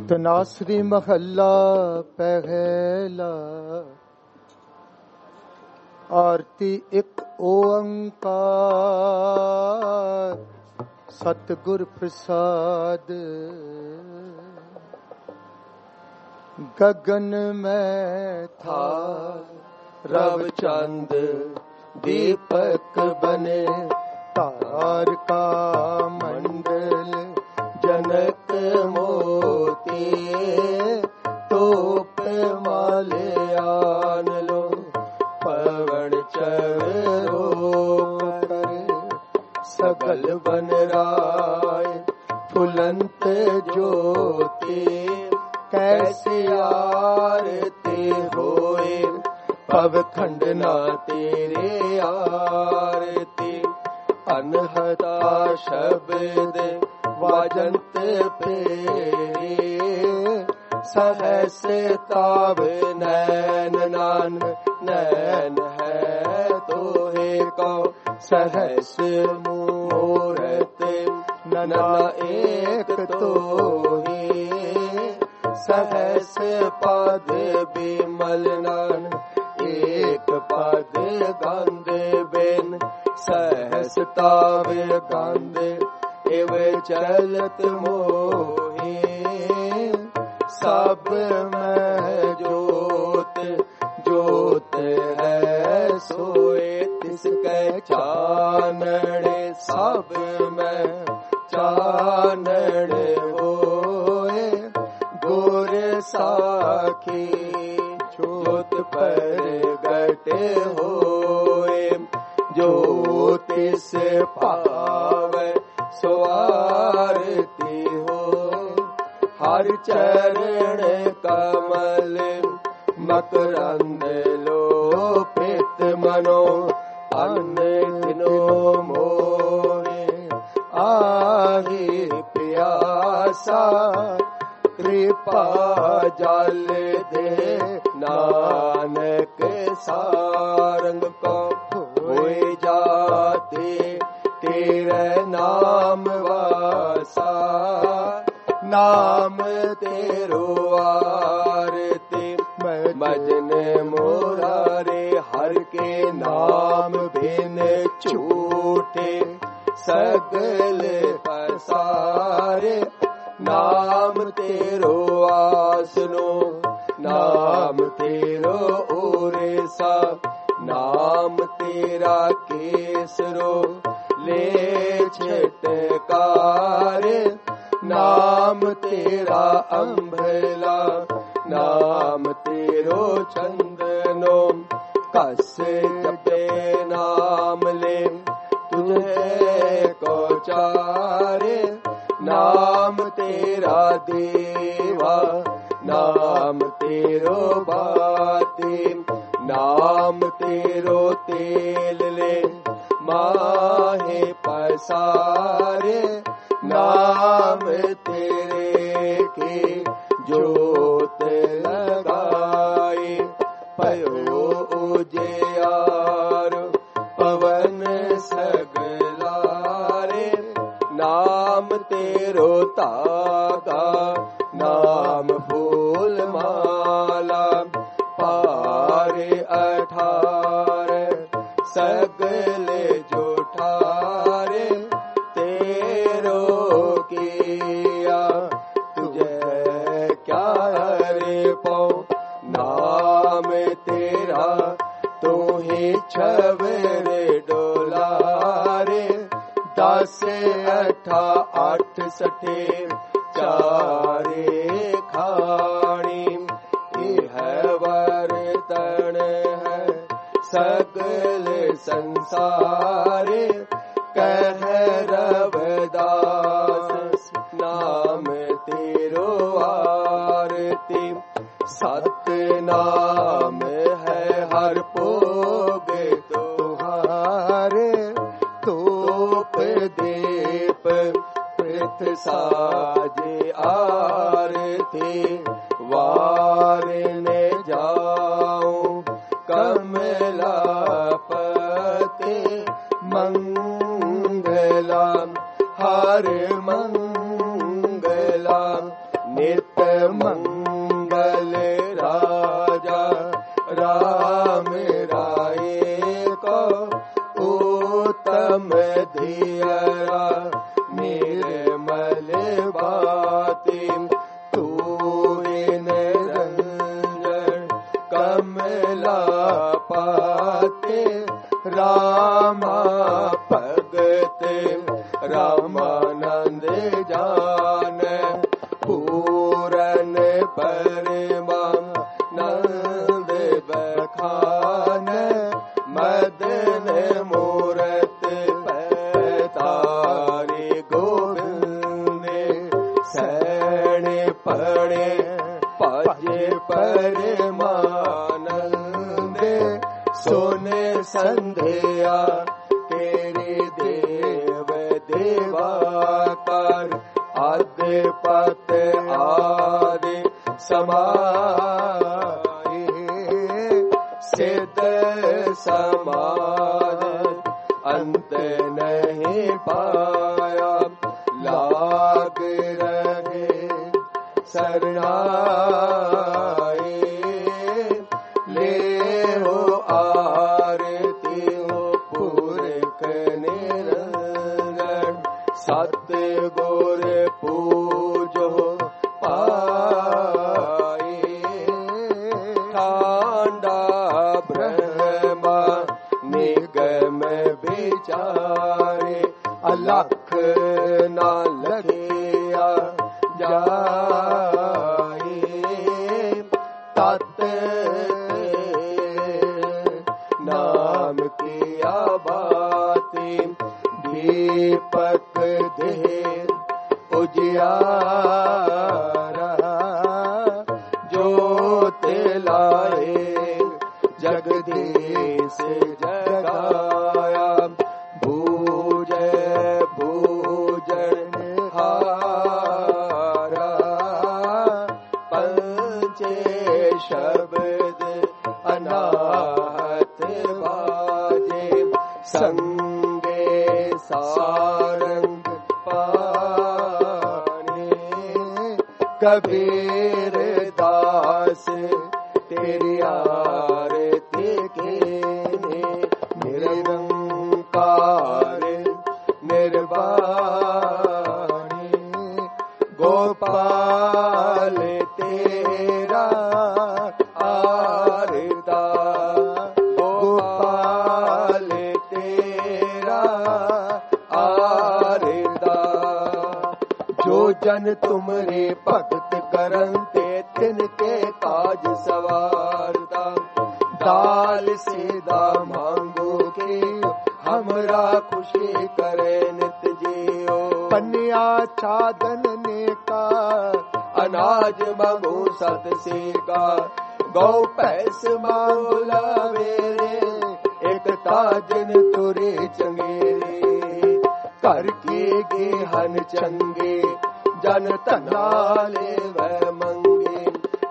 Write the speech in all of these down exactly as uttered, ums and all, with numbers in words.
तनासरी महल्ला पहला। आरती एक ओंकार सतगुर प्रसाद। गगन में था रव चंद दीपक बने, तार का मंडल जनक मोती, तोप माले आन लो पवन चरो कर, सकल बन राय फुलंत ज्योति, कैसे आरती होए पव खंडना तेरे आरती। अनहता शब्द वाजंत फेरे, सहस ताव नैन नान नैन है तोहे को, सहस मूरत नना एक तोहे, सहस पद बिमल नान एक पद गंध बिन, सहस ताव गंध एव चलत मोहे, सब में जोत जोत है सोए तिसके चानड़े, सब में चानड़ होए गोर साखी जोत पर गटे होए, ज्योतिष पावे स्वारती हो, हर चरण कमल मकरंद लोपित मनो, अन्य दिनों मोहे आही प्यासा, कृपा जल दे नानक सारंग को, होए जाते तेरे नाम वासा, नाम तेरो आरती मजन मुरारे, हर के नाम बिन छूटे सगल पसारे, नाम तेरो आसनो नाम तेरो ओरेसा, नाम तेरा केसरो ले छिटकारे, नाम तेरा अम्भला नाम तेरो चंदनो, कस जपे नाम ले तुझे को चारे, नाम तेरा देवा नाम तेरो बाती, नाम तेरो तेल ले माहे पसारे, नाम तेरे की जोत लगाए, पयो उजियार पवन सगलारे, नाम तेरो तागा नाम फूल माला, पारे अठार सगले जोठारे, तेरो किया तुझे क्या रे पाओ, नाम तेरा तू ही छवरे डोलारे, दस अठा आठ सठे चारे खाणी, यह वरतन है सगल संसारे, कह रवदास नाम तेरो आरती, सत नाम है हर भोग तुहारे, तोप दीप पृथ साजे आरती, वारने जाऊं कमलापति, मंगला हर मंगला नित्य भजे परमानंद सोने संध्या तेरे देव देवाकार आदि पत आदि समाए सिद्ध समाद अंत नहीं पाया लाग रहे शरणाए ले हो आरती हो पूरक निरंजन सतगुर पूजो पाए ठांडा ब्रह्मा निगम विचारे अलख ना लखिया जाए तत नाम किया बाती दीपक दे उजियारा ज्योत लाए जगदीश जगाया भूजय भूजन हारा पंचे शब्द अनाहत बाजे संगे सारंग पाने कबीर दास तेरी आरती के निरंकार निर्वाणी गोपाल तेरा आरता गोपाल तेरा आरता जो जन तुमरे भगत करंते तिनके काज सवारता दाल सीधा मांगो के हमरा खुशी करे नित जियो पन्या चादन ने का अनाज मांगो सत से का गौ पैस मांगो लावेरे एक ताजन तुरे चंगेरे कर के गेहन चंगे जन तनाले वह मंगे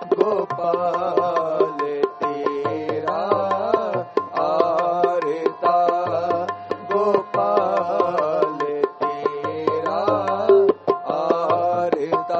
गोपाल तेरा आरता गोपाल तेरा आरता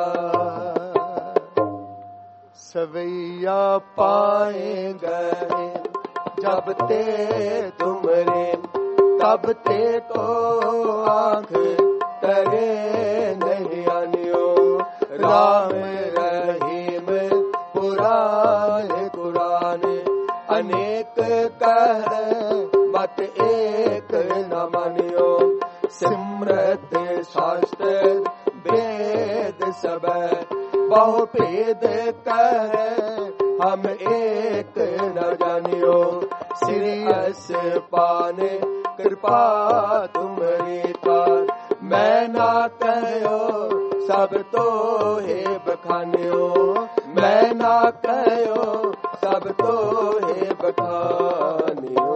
सवैया पाए गए जब ते तुमरे तब ते को आंख तरे नहीं आनियो राम रहीम पुराण कुरान अनेक कह मत एक न मानियो सिमरत शास्त्र वेद सब बहु भेद कह हम एक न जानियो श्रीयस पान कृपा तुम्हारी तार मैं ना कहो सब तो हे बखानियो मैं ना कहो सब तो हे बखानियो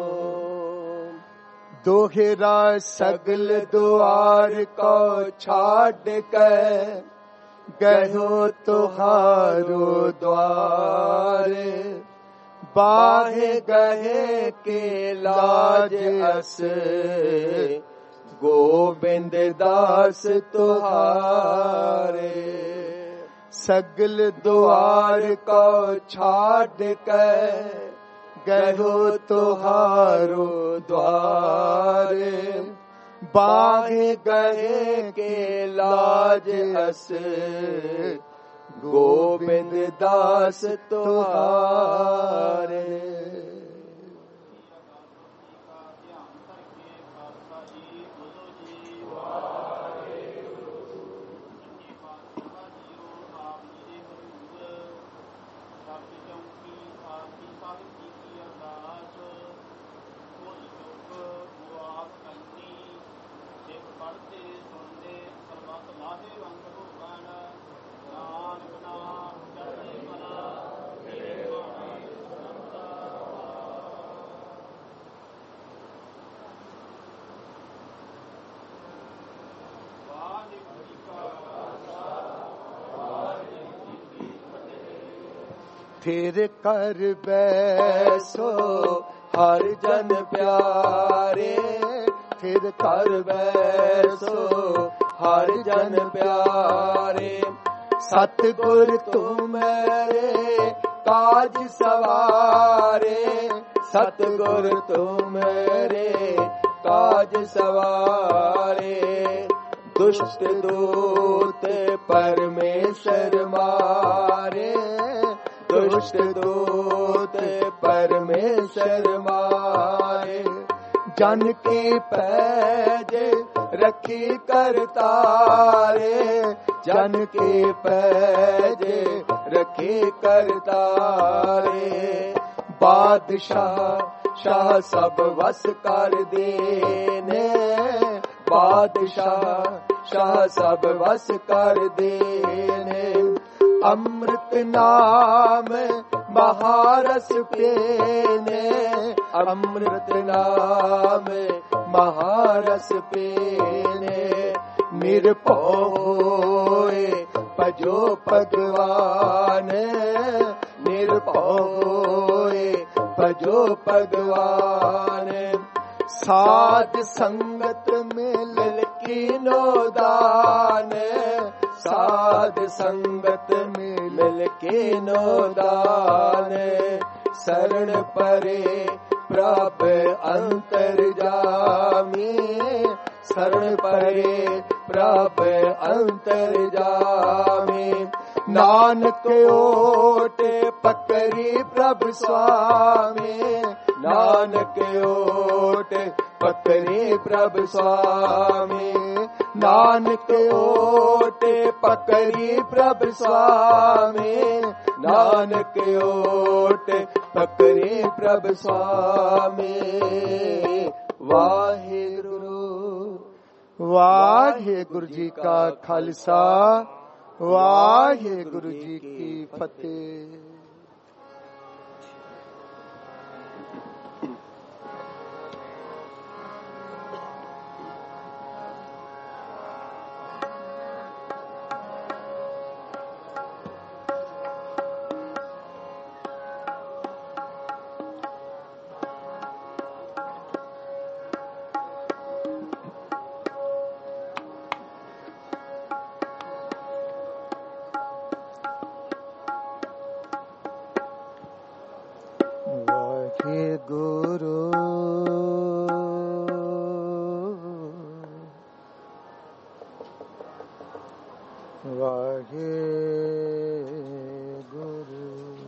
दोहरा सगल द्वार को छाड़ के गयो तुहारो द्वार बाहे गहे के लाज अस गोविंद दास तुहारे सगल द्वार को छाड़ के गयो तुहारो द्वार बाहे गहे के लाज अस गोविंद दास तुहारे नानक नाम चढ़े बना फिर कर बैसो हर जन प्यारे, फिर कर बैसो हर जन प्यारे। सतगुर तुम मेरे काज सवारे, सतगुर तुम मेरे काज सवारे। दुष्ट दूत परमेश्वर मारे, दुष्ट दूत परमेश्वर मारे। जन की पैज रखी करतारे, जन की पैज रखी करतारे। बादशाह शाह सब वस कर देने, बादशाह शाह सब वस कर देने। अमृत नाम महारस पीने, अमृत नाम महारस पीने। निरभय होए भजो भगवान, निरभय होए भजो भगवान। साध संगत मिल कीनो दान, साध संगत मिल कीनो दान। शरण परे प्रभ अंतर्जामी, शरण परे प्रभ अंतर्जामी। नानक ओट पकड़ी प्रभु स्वामी, नानक ओट पकड़ी प्रभु स्वामी। नानक ओट पकड़ी प्रभु स्वामी, नानक ओट पकड़ी प्रभु स्वामी। वाहिगुरु वाहिगुरु जी का खालसा, वाहिगुरु जी की फतेह। गुरु वाहे गुरु।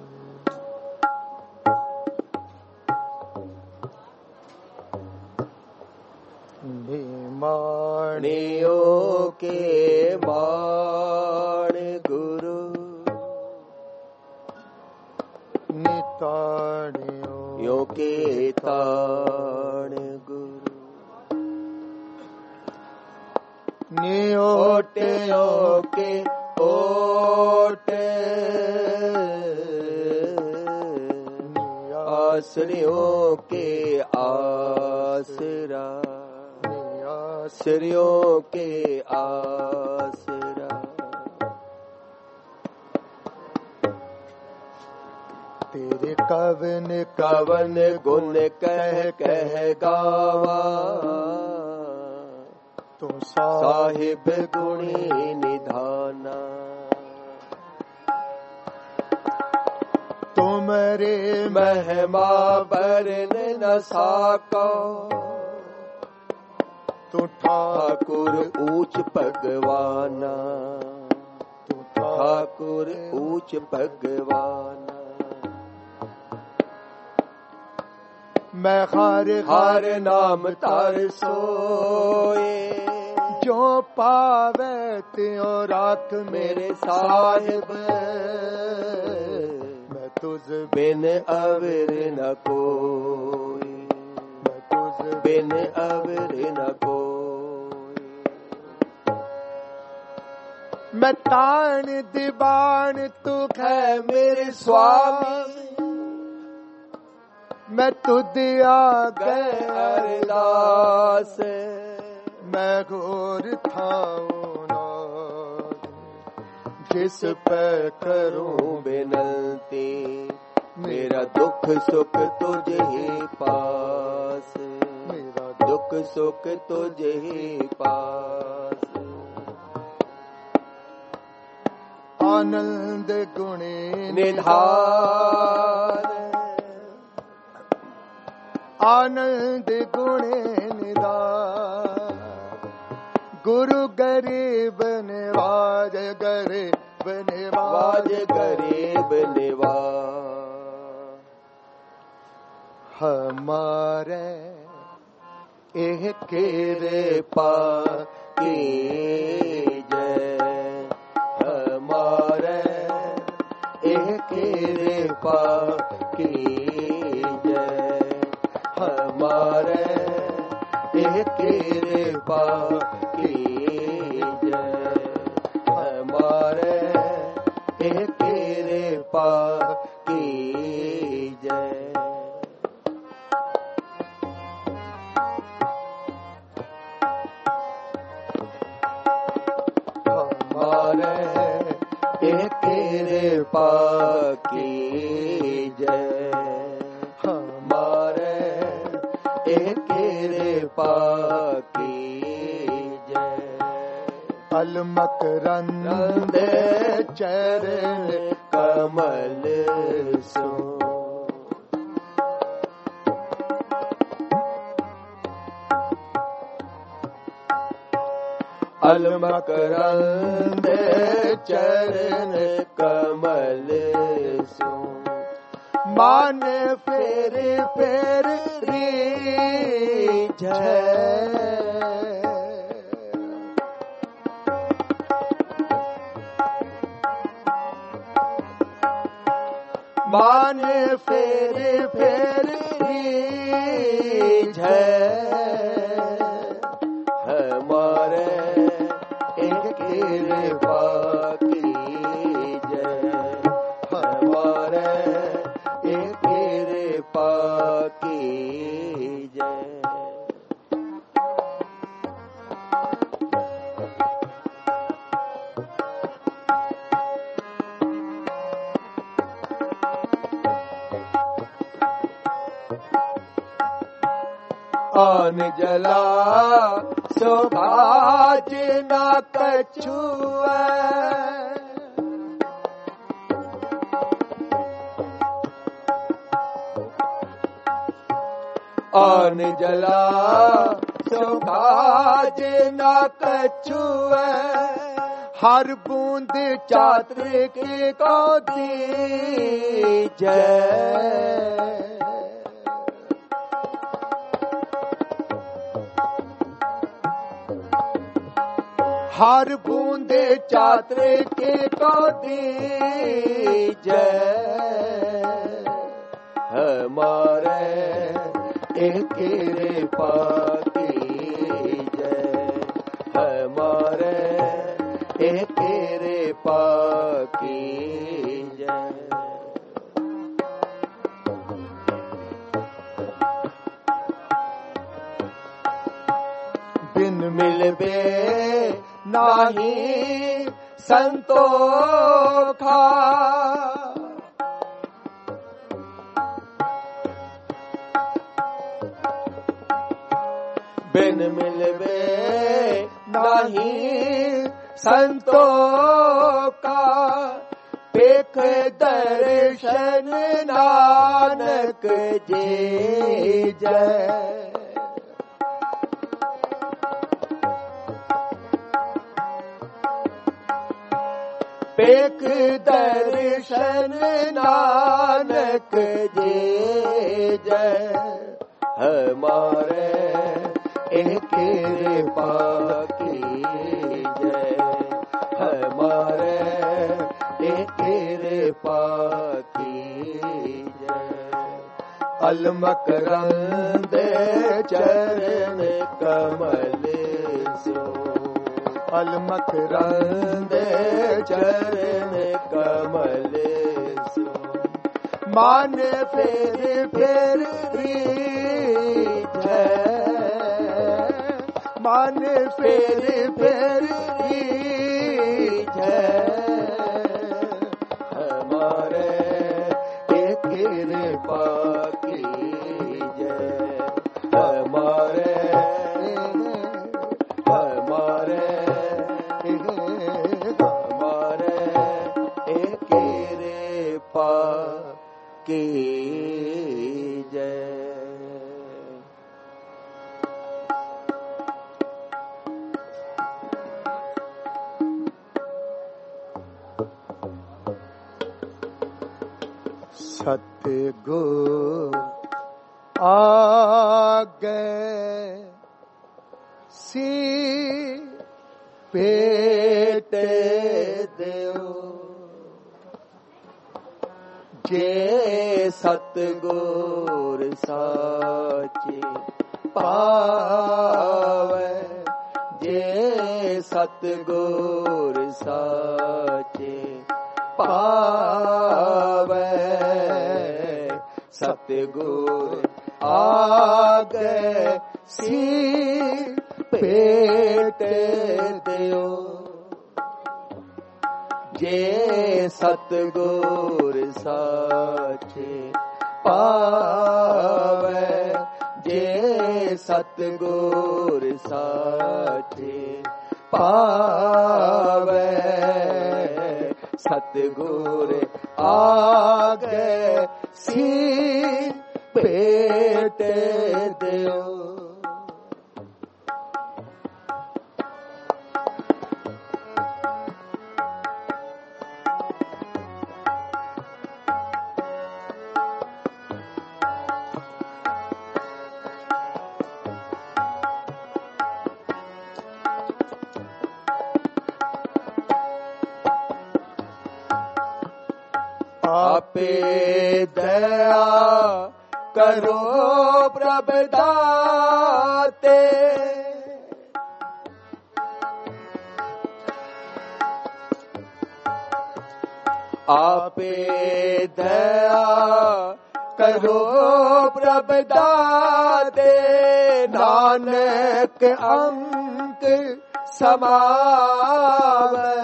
भीमाणियों के बाण गुरु, निताणियों के ताण गुरु। नियोटियों के ओट, आश्रयों के आसरा, आश्रयों के आसरा। तेरे कवन कवन गुण कह कह गावा, तो साहिब गुणी निधाना। तुमरे महिमा बरन न साको, तू ठाकुर ऊंच भगवाना, तू ठाकुर ऊंच भगवाना। मैं हर हर नाम तर सोए, जो पावे त्यों राख मेरे साहिब। मैं तुझ बिन अवर न कोई, मैं तुझ बिन अवर न कोई। मैं तान दीवान तू है मेरे स्वामी, मैं तुझ आगे अरदास। मैं घोर थाऊं किस पे करूं बिनती, मेरा दुख सुख तुझे ही पास, मेरा दुख सुख तुझे ही पास। आनंद गुणे निधान, आनंद गुणे निधान, गुरु गरीब निवाज, गरीब निवाज, गरीब निवाज। हमारे एह केरे पा की जय, हमारे एह केरे पा की जय, हमारे एह केरे पा की जय, हमारे एह केरे पा की जय। तेरे पा की जय, हमारे एक तेरे पा की जय। अलमकरंद चरण कमल सो, अलमकरंद चरण कमल सो, मान फेर फेर री जय, मान फेर फेर री जय, हमारे एक तेरे पा की जय, हमारे एक तेरे पा की जय। आन जला सौभाज ना कछुआ, आन जला सौभाज ना कछुआ, हर बूंद चात्र के को दी जय, हर बूंदे चात्र के को दी जय, हमारे एक रे पा की जय, हमारे एक रे पा की जय। बिन मिलबे नाही संतोखा, बिन मिलबे नहीं संतोखा, पेख दर्शन नानक जी जय, पेख दर्शन नानक जी जय, हमारे एक कृपा की जय, हमारे एक कृपा की जय। अलमकरंद चरण कमल सो, अलमकरंद चरण कमल सो, मान फेर फेर री जय, मान फेर फेर री जय, हमारे एकेरे पा की जय। सतगुर आगे सी भेट देओ, जे सतगुर साची पावै, जे सतगुर साची पावै, सतगुर आगे सी भेट देओ, जे सतगुर साचे पावै, जे सतगुर साचे पावै, सतगुर आगे सी भेट देओ। आपे दया करो प्रभु दाते, आपे दया करो प्रभु दाते, नानक अंक समावै,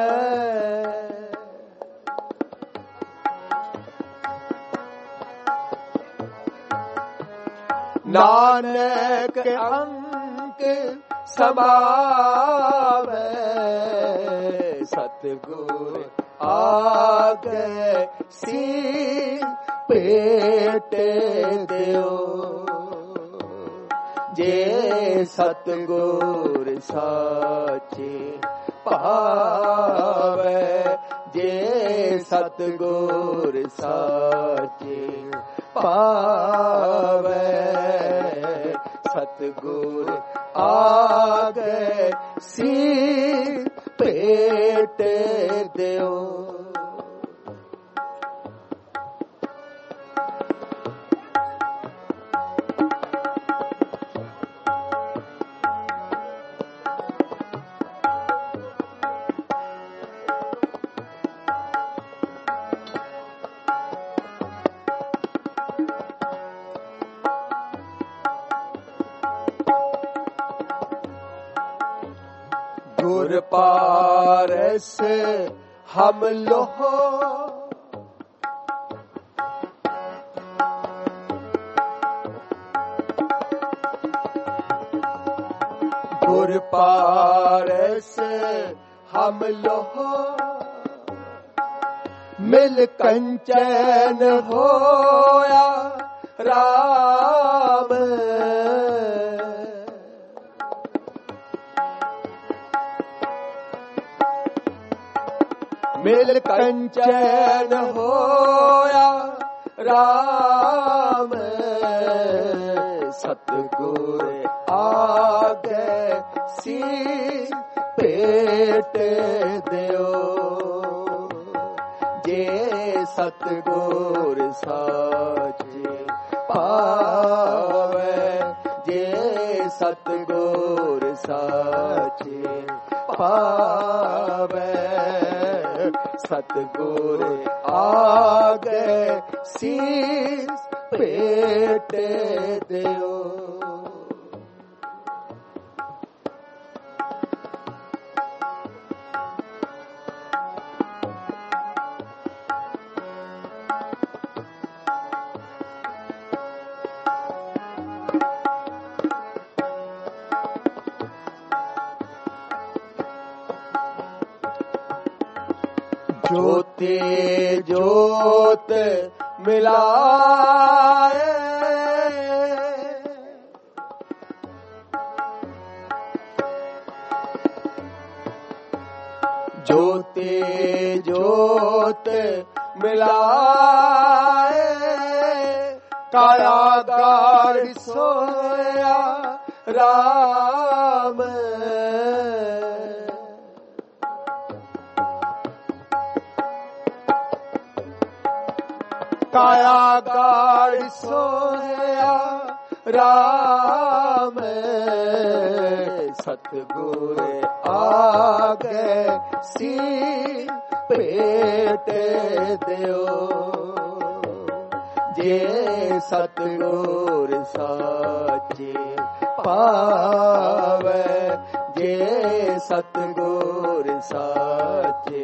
नानक अंक समावै, सतगुर आगे सी भेट देओ, जे सतगुर साचे पावै, जे सतगुर साचे पावै, सतगुर आगे सी भेट देओ। गुर पारस हम लोहो, गुर पारस हम लोहो, मिल कंचन होया राम, मिल कंचन होया राम, सतगुर आगे सी भेट देओ, जे सतगुर साचे पावै, जे सतगुर साचे पावै, सतगुर आगे शीस भेट देओ। ज्योति ज्योत मिलाए, ज्योति ज्योत मिलाए, कारागार सोया राम, कारागार सोया राम, सतगुर आगे सी पेट दियो, जे सतगुर साचे पावे, जे सतगुर साचे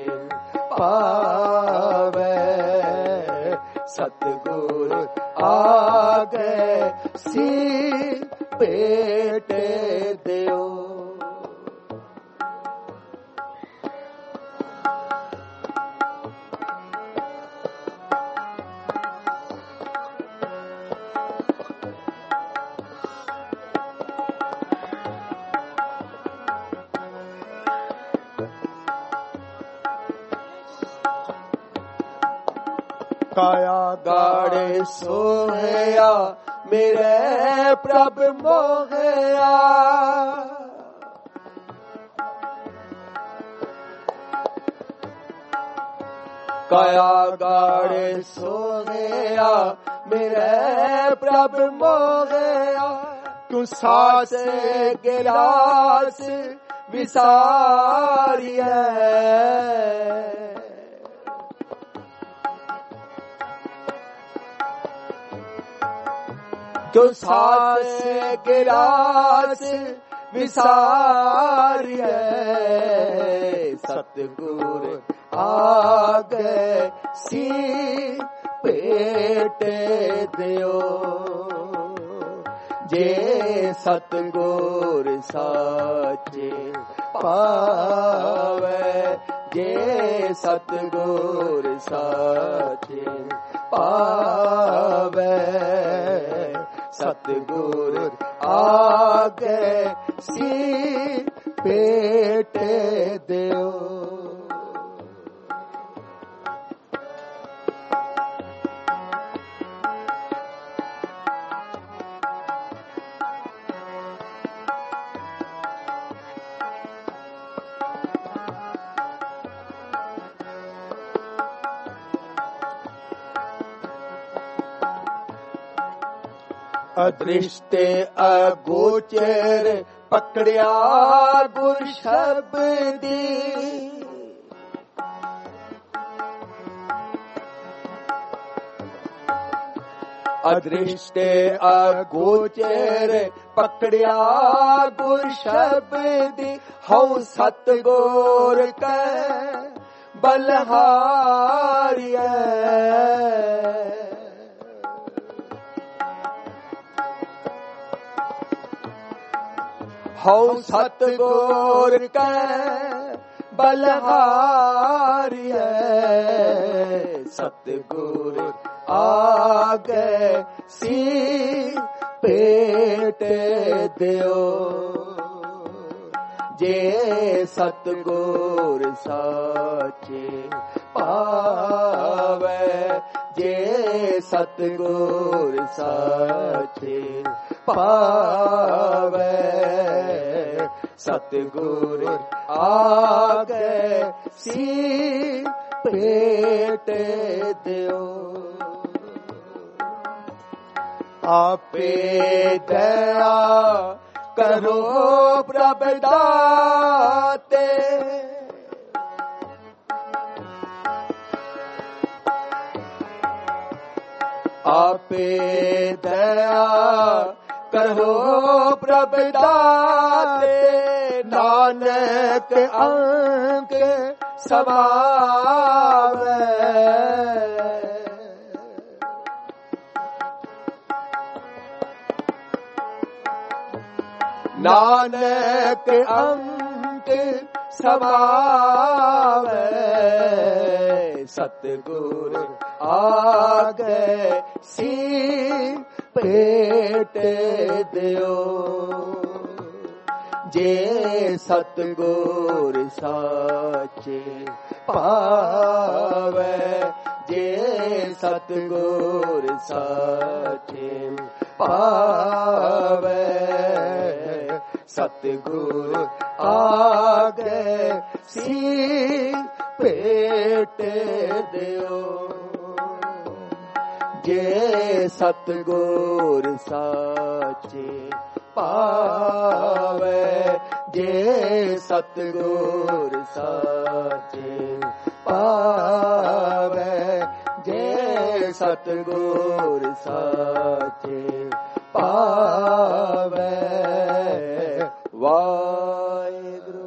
पावे, सतगुर आगे सी पेट दियो। काया गाड़े सोया मेरे प्रभ मोहया, काया गाड़े सोया मेरे प्रभ मोहया, तू सास गिलास विसारी है, तो सास गिलास विसारिए, सतगुर आगे सी पेट दियो, जे सतगुर साचे पावे, जे सतगुर साचे पावे, सतगुर आगे सी पेट दियो। अदृष्ट अगोचर पकड़िया गुर शब्दी, अदृष्ट अगोचर पकड़िया गुर शब्दी, हूँ सतगुर के बलहारिया, हूँ सतगुर के बलहारिया, सतगुर आगे सी पेट दियो, जे सतगुर साचे पावे, जे सतगुर साचे पावे, सतगुर आगे सी पेट दियो, आपे दया करो प्रभ दाते, आपे दया करो प्रभ दाते, नानक अंक समावे, नानक अंक समावे, सतगुर आगे सी पेट दियो जे सतगुर साचे पावे जे सतगुर साचे पावे सतगुर आगे सी पेट दियो जे सतगुर साचे पावे जे सतगुर साचे पावे जे सतगुर साचे पावे वाहिगुरु।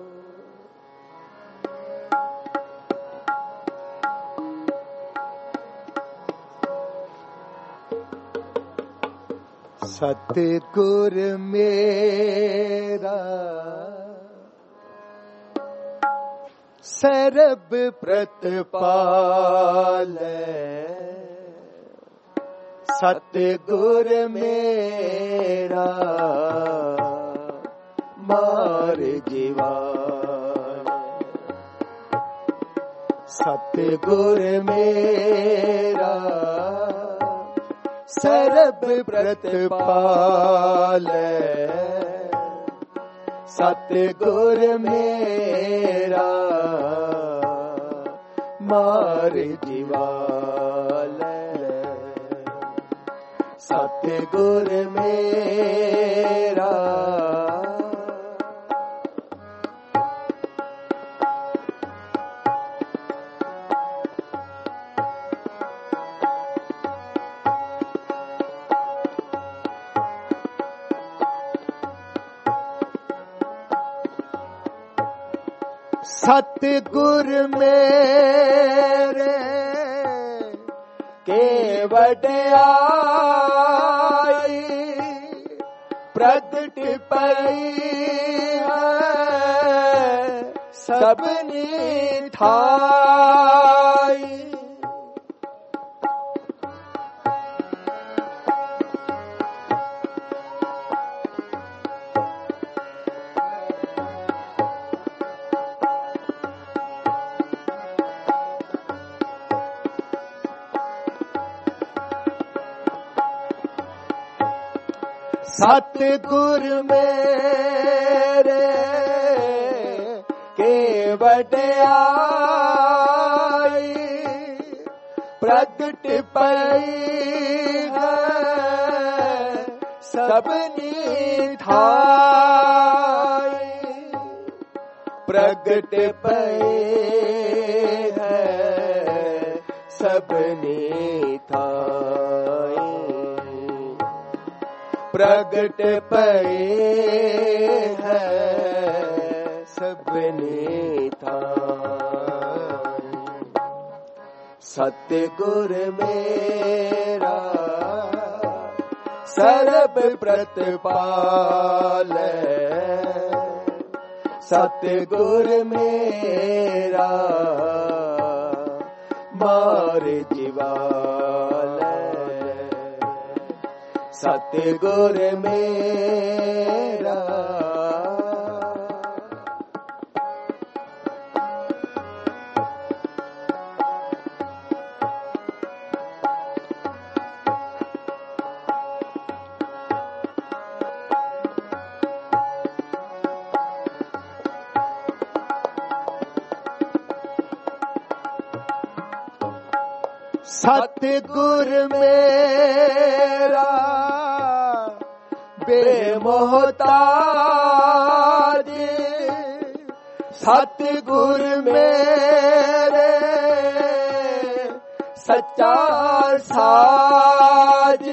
सतगुर मेरा सरब प्रतिपाल सतगुर मेरा मार जीवान सतगुर मेरा सरब प्रतिपाल सतगुर मेरा मार जीवाल सतगुर मेरा सतगुर मेरे के वड्याई प्रगट पई है सबनी ठाई सतगुर मेरे के वड्याई प्रगट पई है सबनी ठाई प्रगट पई है सबनी ठाई प्रगट पए है सबने थान सतगुर मेरा सर्व प्रतिपाल सतगुर मेरा मार जीवाल सतगुर मेरा सतगुर मेरा बेमोहताज सतगुर मेरे सच्चा साज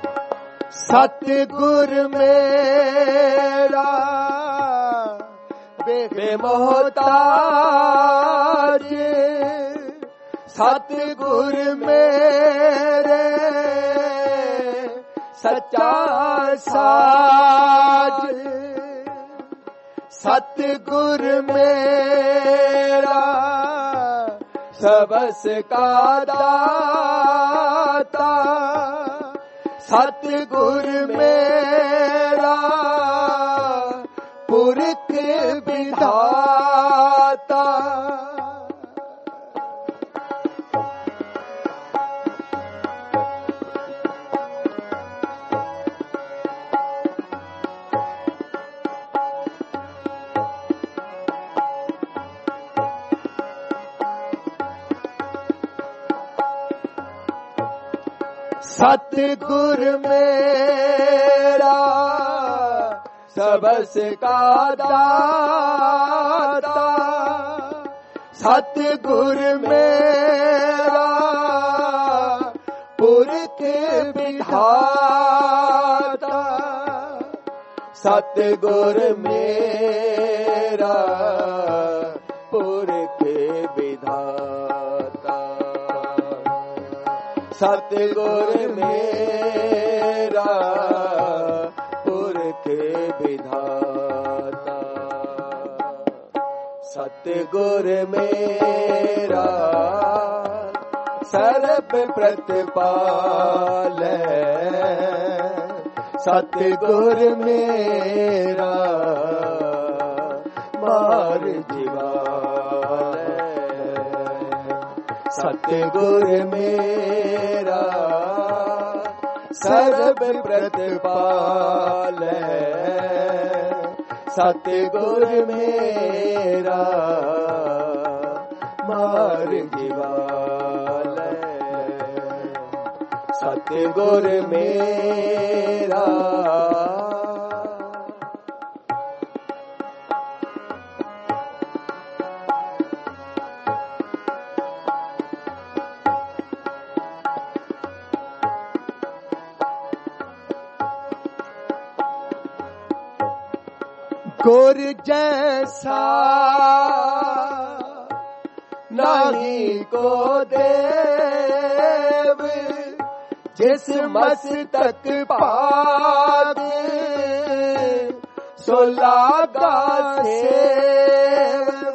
सतगुर मेरा मोहताज सतगुर मेरे सच्चा साज सतगुर मेरा सबस का दाता सतगुर मेरा पुरख विधाता सतगुर मेरा सबस का दाता सतगुर मेरा पुरख विधाता सतगुर मेरा पुरख विधाता सतगुर मेरा पुरख विधाता सतगुर मेरा सर्व प्रतिपाल सतगुर मेरा मार जीवाल सतगुर मेरा सर्व प्रतिपाल सतगुर मेरा मार जीवाल सतगुर मेरा गुर जैसा नहीं को देव जिस मस्तक पाग सो लागा सेव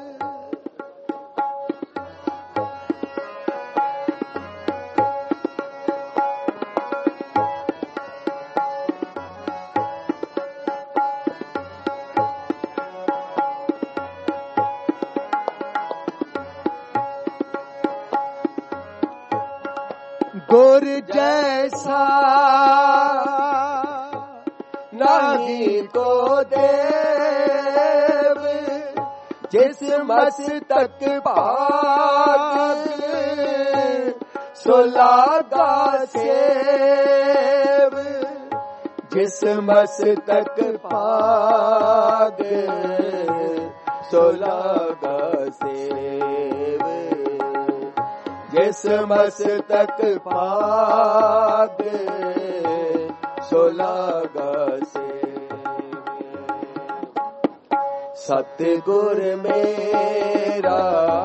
गुर जैसा नहीं को देव जिस मस्तक पाग सो लागा सेव जिस मस्तक पाग सो लागा सेव जिस मस्तक पाग सो लागा सेव सतगुर मेरा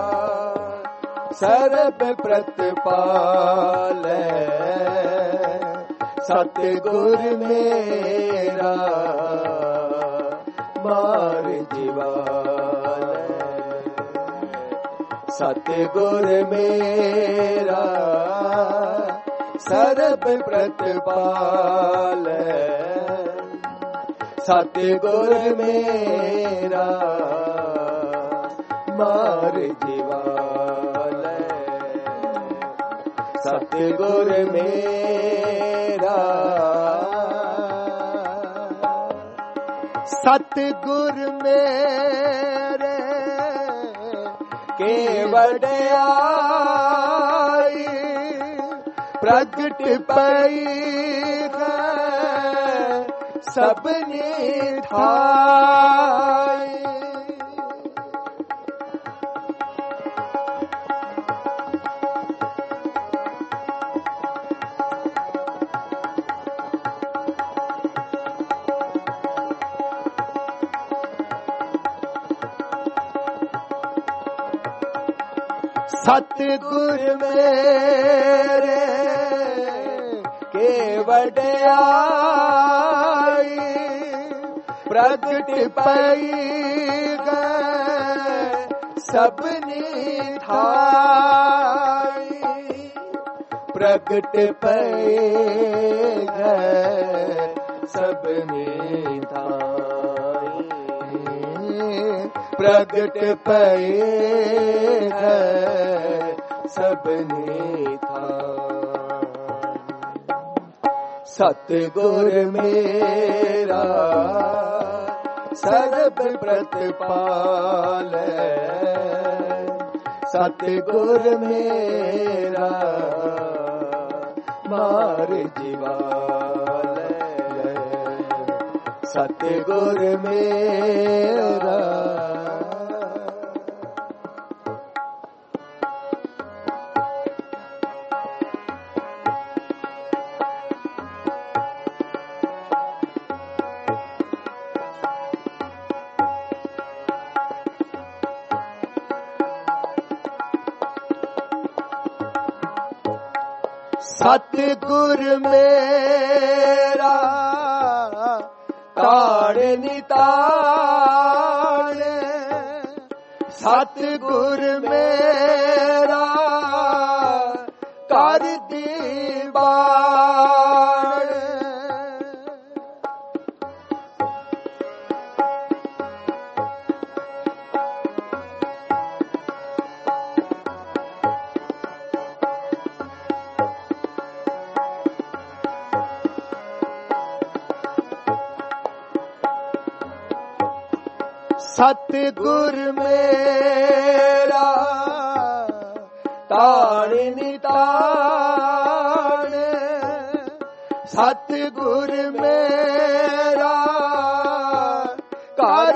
सर्व प्रतिपाल सतगुर मेरा मार जीवाल सतगुर मेरा सर्व प्रतिपाल सतगुर मेरा मार जीवाल सतगुर मेरा सतगुर मेरे के वड्याई प्रगट पई है सबने ठाई ਸਤਿਗੁਰ ਮੇਰੇ ਕੇ ਵਡਿਆਈ ਪ੍ਰਗਟ ਪਈ ਗਏ ਸਭਨੀ ਥਾਈ ਪ੍ਰਗਟ ਪਈ ਗਏ ਸਭਨੀ ਥਾਈ ਪ੍ਰਗਟ ਪਈ ਗਏ ਸਭਨੀ ਥਾਈ ਸਤਿਗੁਰ ਮੇਰਾ ਸਰਬ ਪ੍ਰਤਪਾਲੈ ਸਤਿਗੁਰ ਮੇਰਾ ਮਾਰ ਜੀਵਾਲੈ ਸਤਿਗੁਰ ਮੇਰਾ ਸਤਿਗੁਰ ਮੇਰਾ ਤਾੜ ਨਿਤਾਣ ਸਤਿਗੁਰ ਮੇਰਾ ਕਰ ਦੀਵਾਨ ਸਤਿਗੁਰ ਮੇਰਾ ਤਾੜ ਨਿਤਾਣ ਸਤਿਗੁਰ ਮੇਰਾ ਕਰ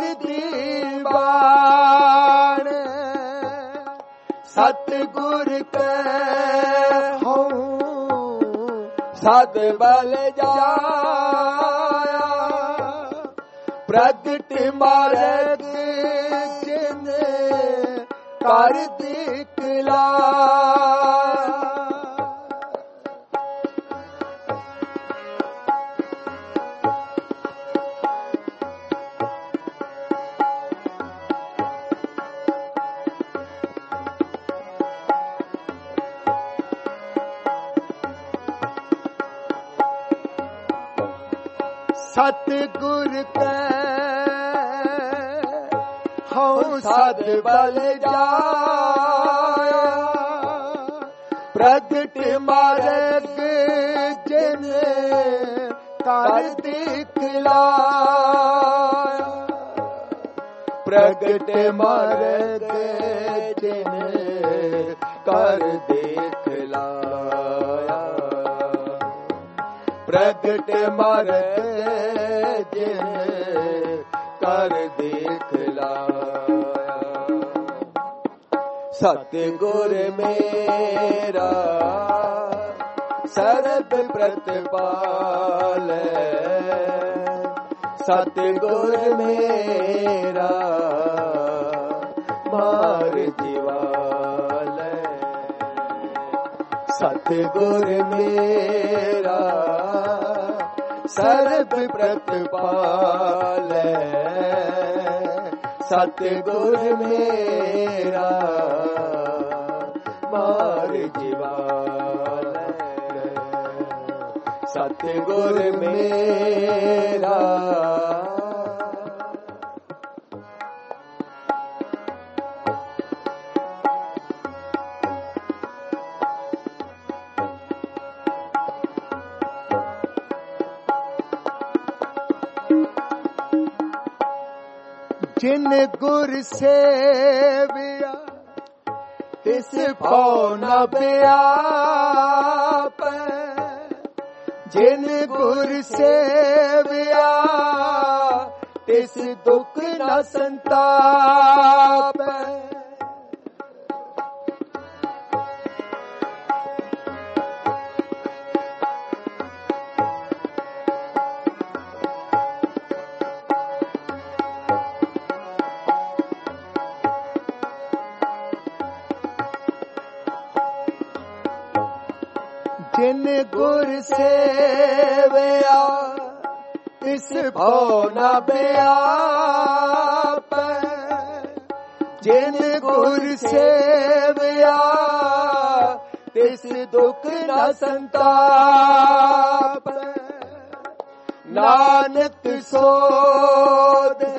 ਦੀਵਾਨ ਸਤਿਗੁਰ ਕੈ ਹਉ ਸਦ ਬਲ ਜਾਇਆ ਪ੍ਰਗਟ ਮਾਰਗ ਜਿਨ ਕਰ ਦਿਖਲਾਇਆ ਸਤਿਗੁਰ ਕੈ ਹਉ ਸਦ ਬਲ ਜਾਇਆ ਪ੍ਰਗਟ ਮਾਰਗ ਜਿਨ ਕਰ ਦਿਖਲਾਇਆ ਪ੍ਰਗਟ ਮਾਰਗ ਜਿਨ ਕਰ ਦਿਖਲਾਇਆ ਪ੍ਰਗਟ ਮਾਰਗ ਜਿਨ ਕਰ ਦਿਖਲਾਇਆ ਸਤਿਗੁਰ ਮੇਰਾ ਸਰਬ ਪ੍ਰਤਪਾਲੈ ਸਤਿਗੁਰ ਮੇਰਾ ਮਾਰ ਜੀਵਾਲੈ ਸਤਿਗੁਰ ਮੇਰਾ ਸਰਬ ਪ੍ਰਤਪਾਲੈ ਸਤਿਗੁਰ ਮੇਰਾ ਮਾਰ ਜੀਵਾਲੈ ਸਤਿਗੁਰ ਮੇਰਾ ਜਿਨ ਗੁਰ ਸੇਵਿਆ ਤਿਸ ਭਉ ਨ ਵਿਆਪੈ ਜਿਨ ਗੁਰ ਸੇਵਿਆ ਤਿਸ ਦੁਖ ਨ ਸੰਤਾਪੈ जिन गुर सेवया तिस भव न व्यापै, जिन गुर सेवया तिस दुख न संतापै। नानक सोदे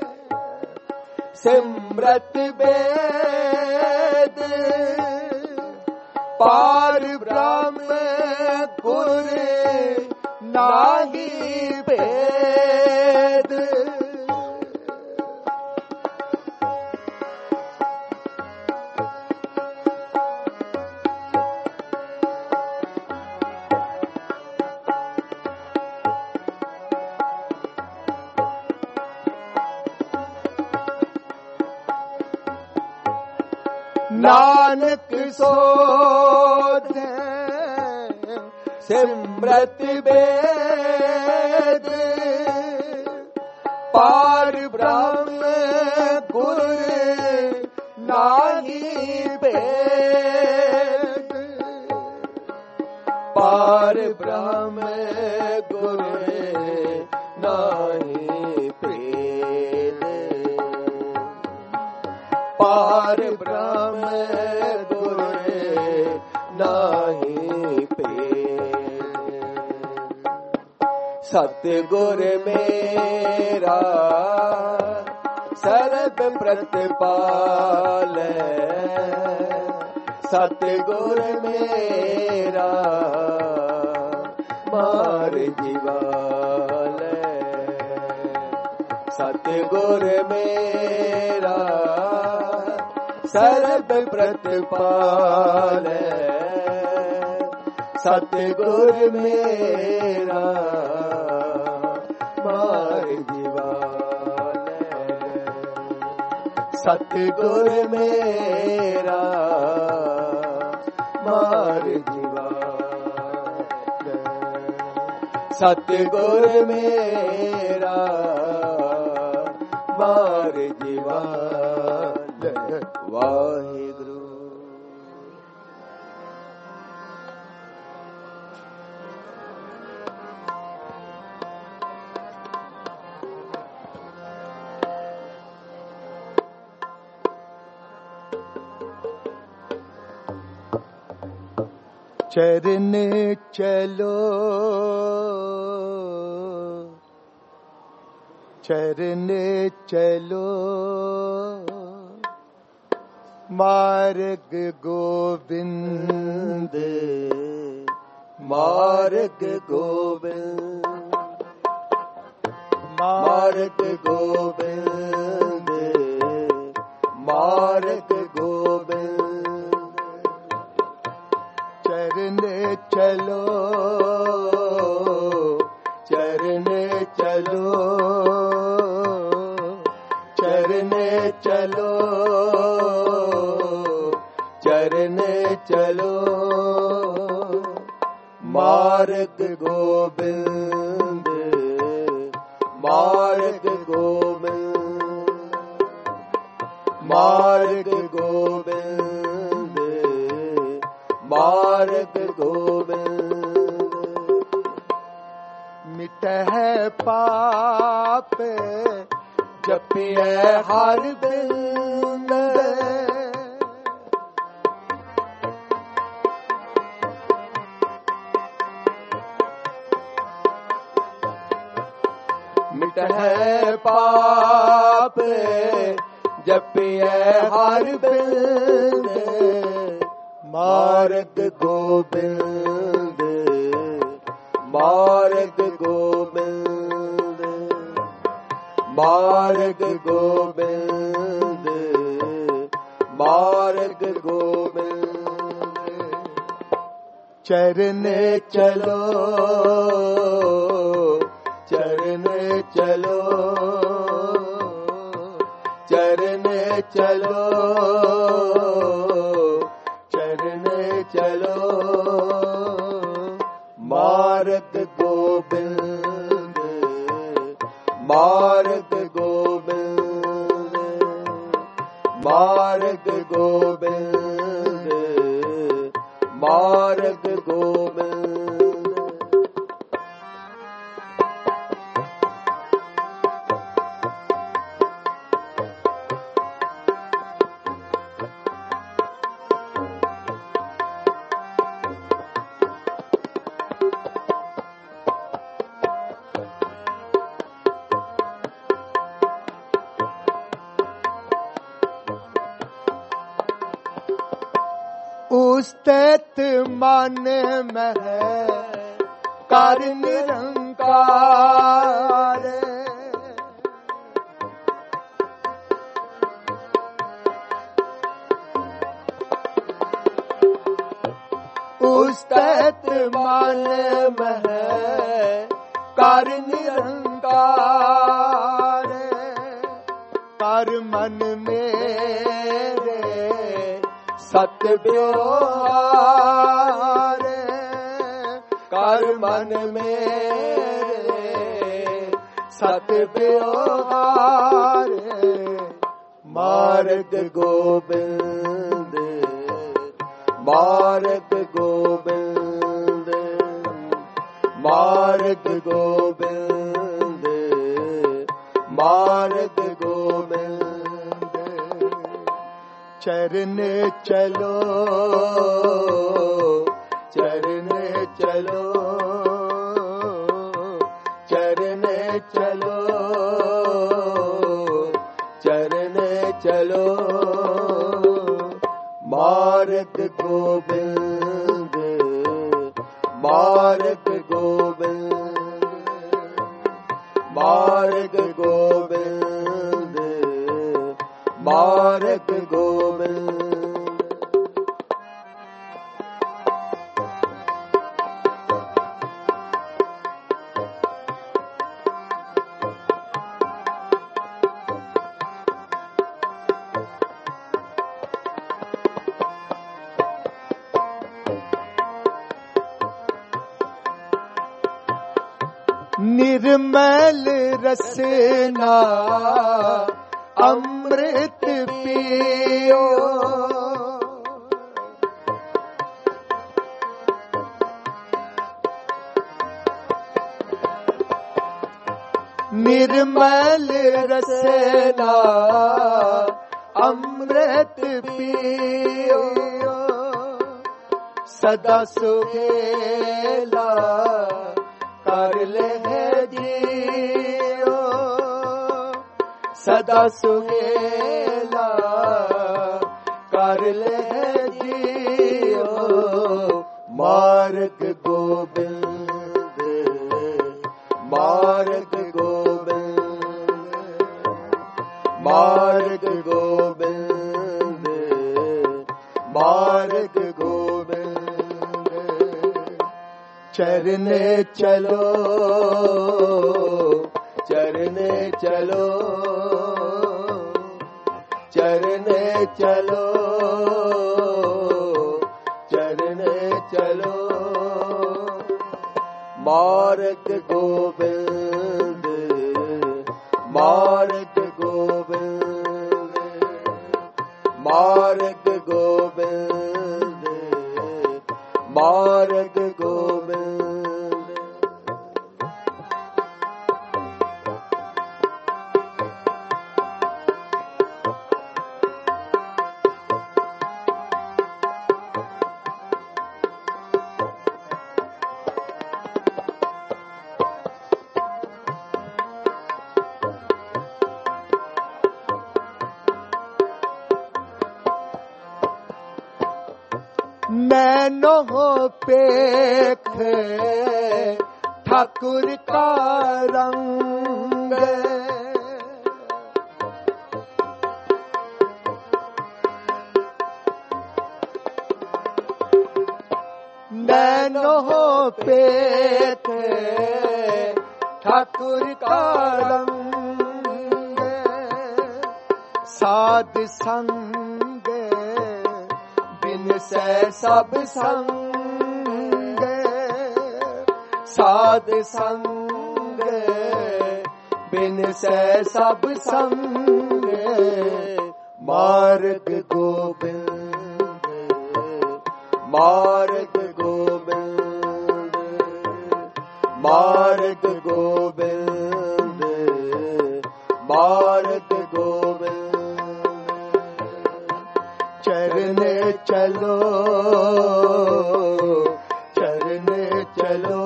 सिमरत वेद, पार ब्रह्म गुर नाहि भेद। नानक सोधे सिमरत वेद, पार ब्रह्म गुर नाहि भेद। पार ब्रह्म गुर नाहि भेद। पार ब्रह्म गुर नाहि भेद। सतगुर मेरा सर्ब प्रतिपालै, सतगुर मेरा मार जीवालै। सतगुर मेरा सर्ब प्रतिपालै, सतगुर मेरा मार जीवालै। सतगुर मेरा मार जीवालै। सतगुर मेरा मार जीवालै। वाहिगुरु। चरण चलो चरण चलो, मार्ग गोविंद मार्ग गोविंद। मार्ग गोविंद मार्ग गोविंद। चरण चलो चरण चलो चरण चलो चरण चलो, मार्ग गोविंद मार्ग गोविंद। मार्ग गोविंद मार्ग गोविंद। मिटह पाप जपिए हर बिंद, मिटह पाप जपिए हर बिंद। मार्ग गोविंद मार्ग गोविंद। मार्ग गोविंद मार्ग गोविंद। चरण चलो चरण चलो चरण चलो चरण चलो, मार्ग गोविंद मार्ग गोविंद। मार्ग गोविंद मार्ग गोविंद। उस्तित मन में है कर निरंकार, उस्तित मन में है कर निरंकार, कर मन मेरे सत व्यवहार, कर मन मेरे सत व्यवहार, मार्ग गोविंद मार्ग गोविंद मार्ग गोविंद मार्ग गोविंद, चरण चलो चरण चलो चरण चलो चरण चलो, मार्ग गोविंद मार्ग गोविंद मार्ग गोविंद मार्ग गोविंद। निर्मल रसना अमृत पियो, निर्मल रसना अमृत पियो, सदा सुहेला कर ले जियो, सदा सुहेला कर ले जियो, मार्ग गोविंद मार्ग गोविंद मार्ग गोविंद मार्ग गोविंद, चरने चलो चरने चलो चरने चलो चरने चलो, मार्ग गोविंद मार्ग गोविंद मार्ग गोविंद मार्ग गोविंद। नैनों पेख ठाकुर का रंग, नैनों पेख ठाकुर का रंग, साध संग बिन से सब संग, साध संग बिन से सब संग, मार्ग गोविंद मार्ग गोविंद मार्ग गोविंद मार्ग गोविंद, चरने चलो चरने चलो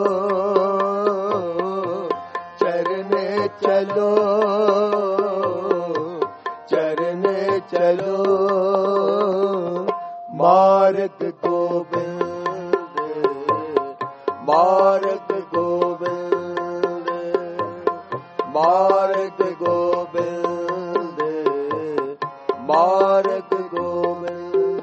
चरने चलो चरने चलो, मार्ग मार्ग गोविंद मार्ग गोविंद मार्ग गोविंद मार्ग गोविंद।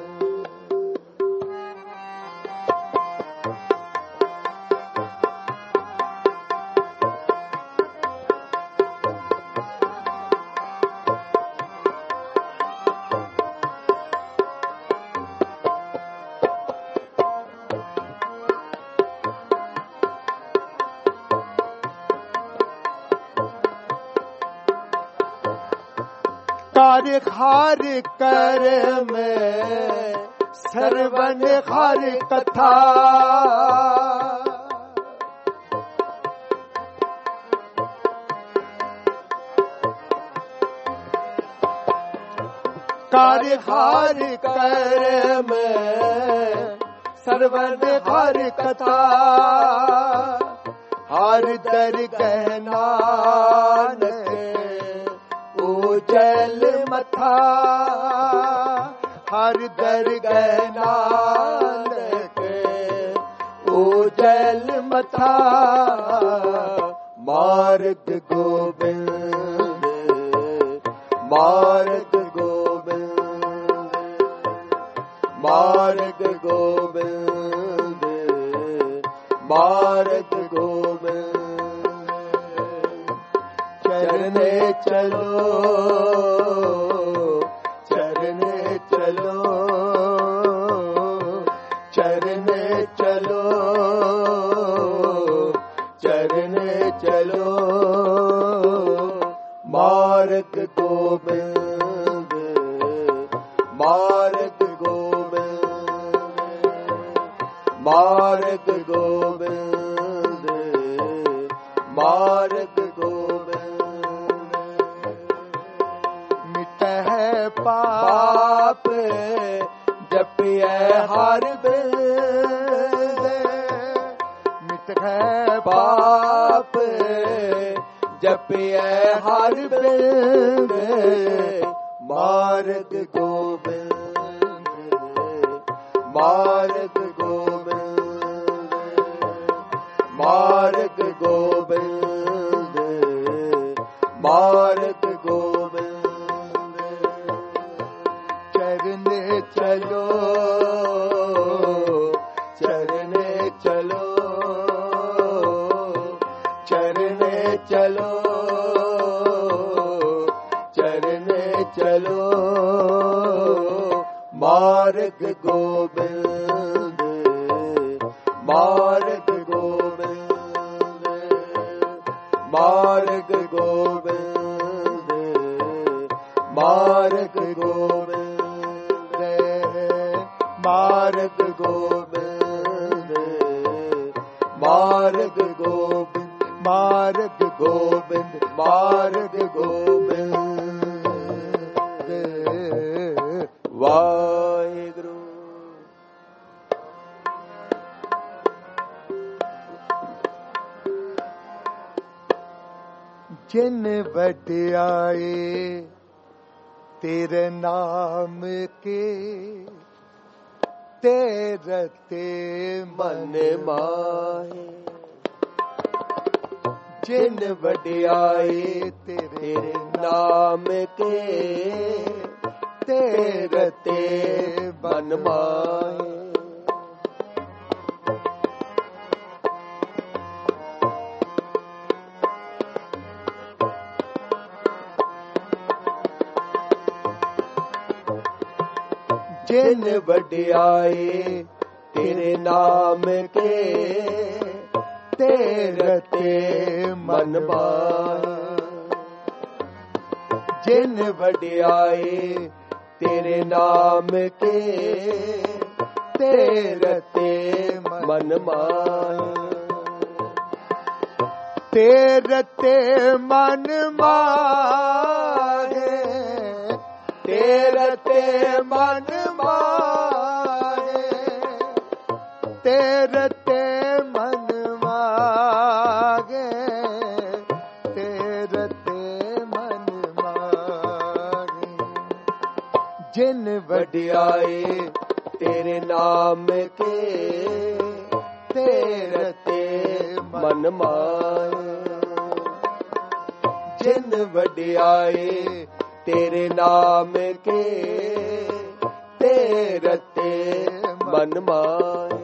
कार खार कर में सर्वन हर कथा कार हार कर में सर्वन हर कथा हर दर गहनान जल मथा हर दर नानक जल मथा मार्ग गोविंद मार्ग गोविंद मार्ग गोविंद मार्ग गोविंद। चरने चलो चरने चलो चरने चलो चरने चलो मार्ग गोविंद मार्ग गोविंद मार्ग गोविंद मार्ग पाप जपिए हर बिंद मिट है पाप जपिए हर बिंद मार्ग गोविंद मार्ग गोविंद मार्ग गोविंद मार्ग गोविंद। चरने चलो चरने चलो चरने चलो चरने चलो मार्ग गोविंद मार्ग गोविंद मार्ग गोविंद मार्ग गोविंद मार्ग गोविंद मार्ग गोविंद मार्ग गोविंद मार्ग गोविंद। वाहिगुरु। जिन वड्याए तेरे नाम के तेरे ते मन माहे जिन वड्याए तेरे नाम के तेरे ते मन माहे। जिन वड्याए तेरे नाम के तेरे ते मन माहे जिन वड्याए तेरे नाम के तेरे ते मन माहे तेरे ते मन माहे तेरे ते मन माहे तेरे ते मन मागे तेरे ते मन मागे जिन वड्याए तेरे नाम के तेरे ते मन माए। जिन वडियाए तेरे नाम के तेरे ते मन माए।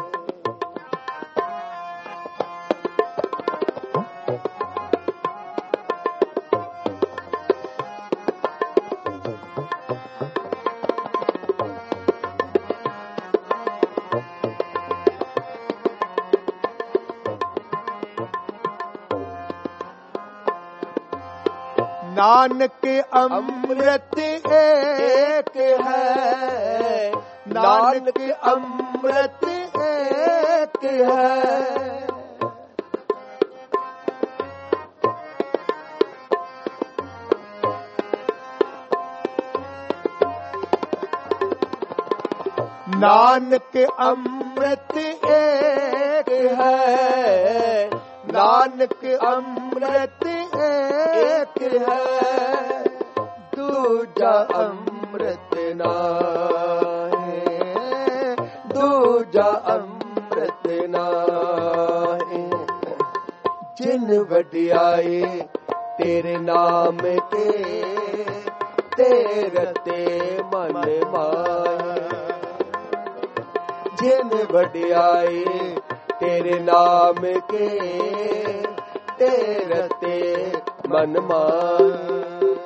नानक अमृत एक है, नानक अमृत एक है। नानक अमृत एक है, नानक अमृत एक है। दूजा अमृत नाहे, दूजा अमृत नाहे। जिन वडियाए तेरे नाम के तेरे ते मन माए। जिन वडियाए तेरे नाम के तेरे ते मन माए।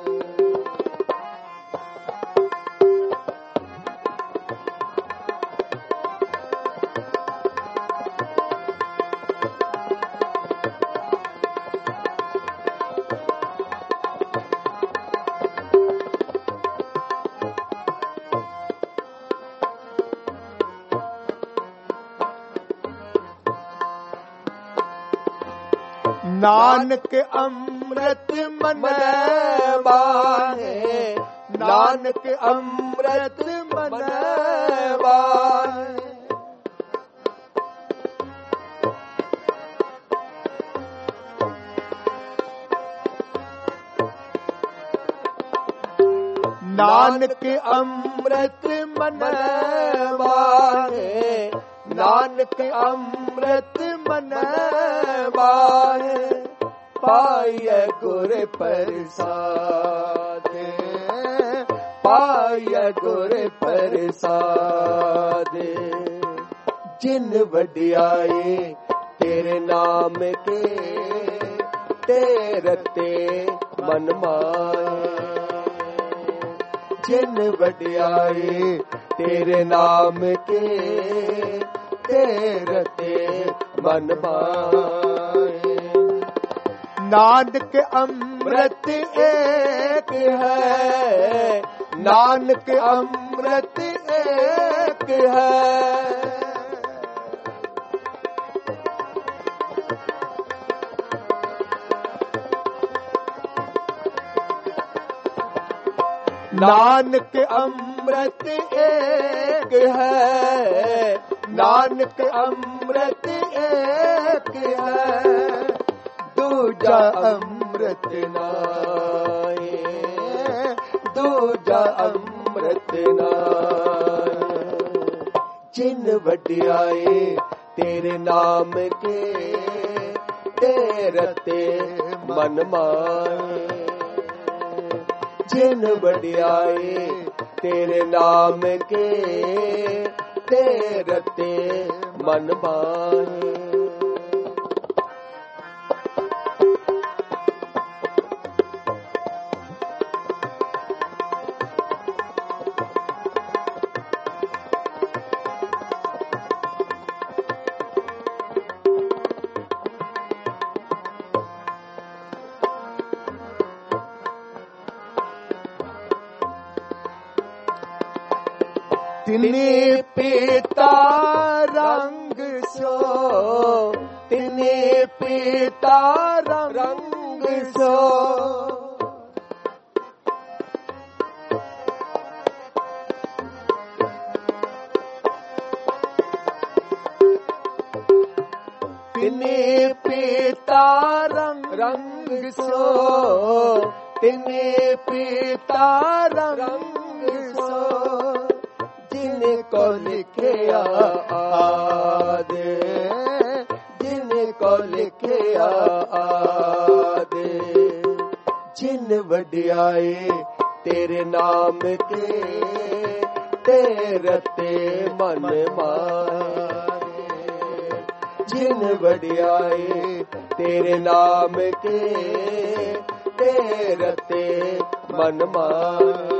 नानक अमृत मन बाहे, नानक अमृत मन बाहे। नानक अमृत मन बाहे, नानक अमृत मन बाहे। पाय गुर प्रसाद, पाय गुर प्रसाद। जिन वडियाए तेरे नाम के तेरे ते मन माए। जिन वडियाए तेरे नाम के तेरे ते मन माए। नानक अमृत एक है, नानक अमृत एक है। नानक अमृत एक है, नानक अमृत एक है। दूजा अमृत नाए, दूजा अमृत नाए। जिन वडियाए तेरे नाम के तेरे ते मन माए। जिन वडियाए तेरे नाम के तेरे ते मन माए। तिने पीता रंग सो, तिने पीता रंग सो। तिने पीता रंग रंग सो, तिने पीता रंग सो। जिन जिनको लिखिया आदे, जिनको लिखिया आदे, जिन वडियाए तेरे नाम के, तेरे ते मन मारे, जिन वडियाए तेरे नाम के, तेरे ते मन मारे।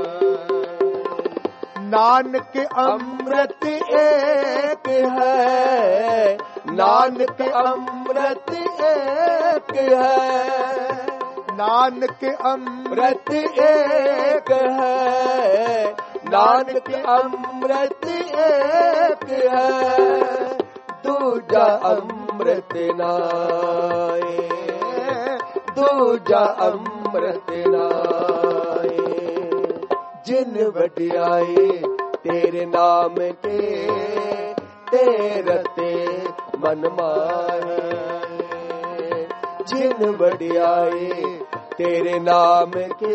नानक अमृत एक है, नानक अमृत एक है, नानक अमृत एक है, नानक अमृत एक है, दूजा अमृत नाए, दूजा अमृत नाए। जिन वडियाए तेरे नाम के, तेरे ते मन माहे, जिन वडियाए तेरे नाम के,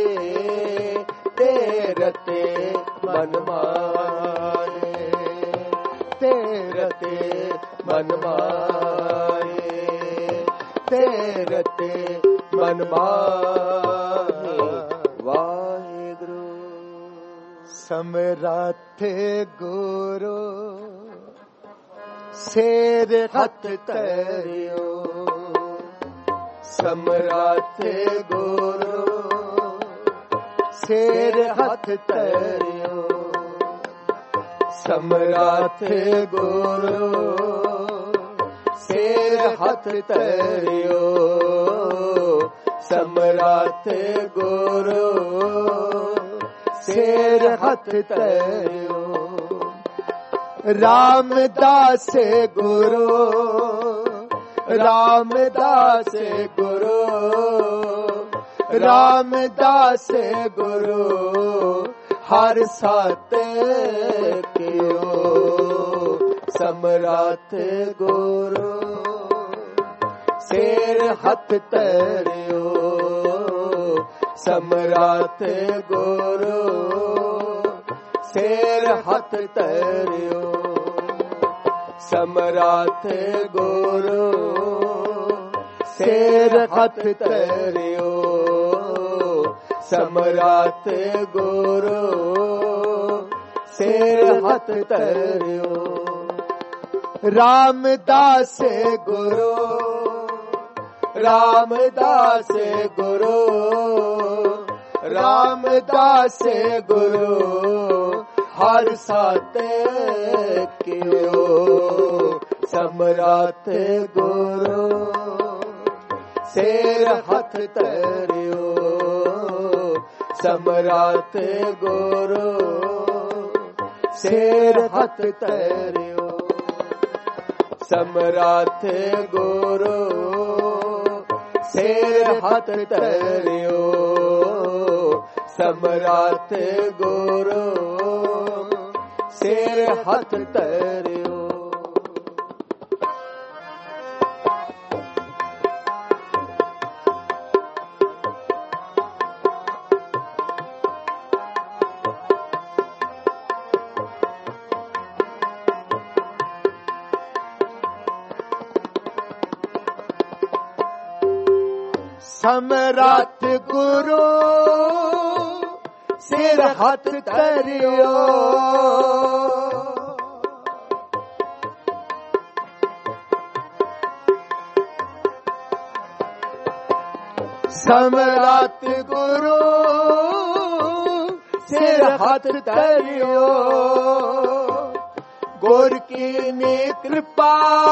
तेरे ते मन माहे, तेरे ते मन माहे, तेरे ते मन माहे। वाहिगुरु समरथ गुरु सेर हथ तरियो, समरथ गुरु सेर हथ तरियो, समरथ गुरु सेर हथ तरियो, समरथ गुरु सेर हथ तरियो। रामदास गुरु, रामदास गुरु, रामदास गुरु हर साथ कियो, समरथ गुरु सेर हथ तरियो, समरथ गुरु सेर हथ तरियो, समरथ गुरु सेर हथ तरियो, समरथ गुरु सेर हथ तरियो। रामदास गुरु, रामदास गुरु, रामदास गुरु हर साथ कियो, समरथ गुरु सेर हथ तरियो, समरथ गुरु सेर हथ तरियो, समरथ गुरु सेर हथ तरियो, समरथ गुरु सेर हथ तरियो। समरथ गुरु सिर हथ तरियो, समरथ गुरु सिर हथ तरियो, गुर की नी कृपा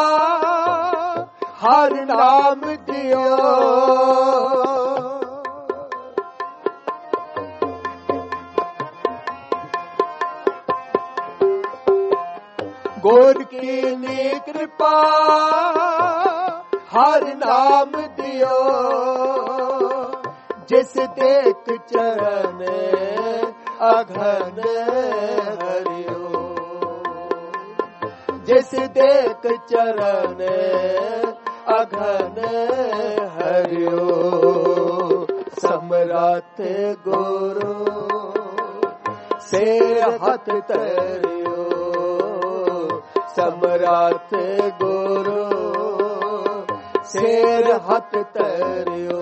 हर नाम दियो, गुर की नी कृपा हर नाम दियो, जिस देख चरण अघन हरियो, जिस देख चरण अघन हरियो, समरथ गुरु सेर हथ तरियो, समराथ गुरु सिर हथ तरियो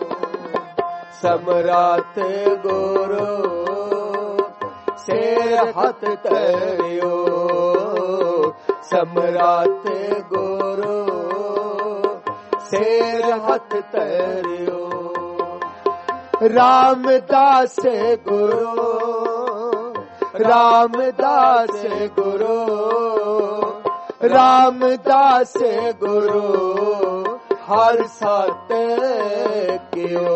समराथ गुरु सिर हथ तरियो समराथ गुरु सिर हथ तरियो रामदास गुरु रामदास गुरु रामदास गुरु हर साथ कियो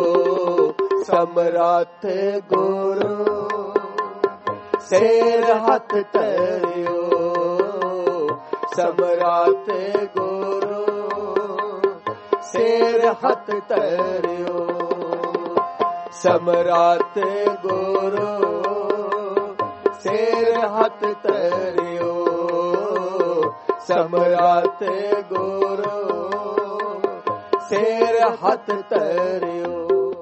समराथ गुरु सिर हथ तरियो समराथ गुरु सिर हथ तरियो समराथ गुरु सिर हथ तरियो समराथ गुरु सिर हथ तरियो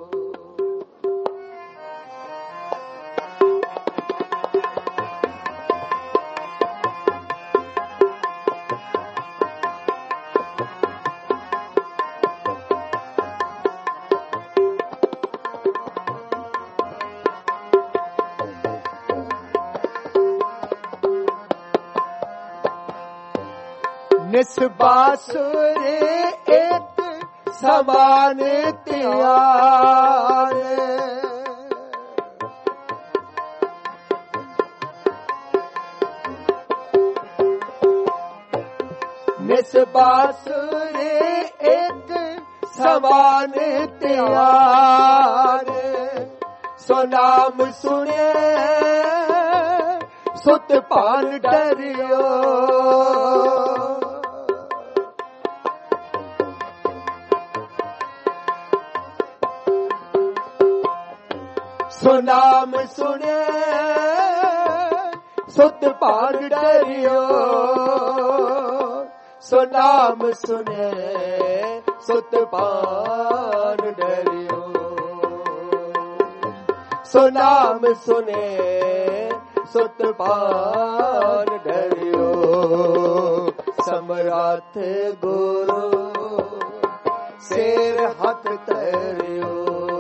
निस्बासुरे एक समान त्यार निस्बासुरे एक समान त्यार सो नाम सुने सुत पान डरियो सो नाम सुने सुत पान डरियो सो नाम सुने सुत पान डरियो सो नाम सुने सुत पान डरियो समराथ गुरु सिर हथ तरियो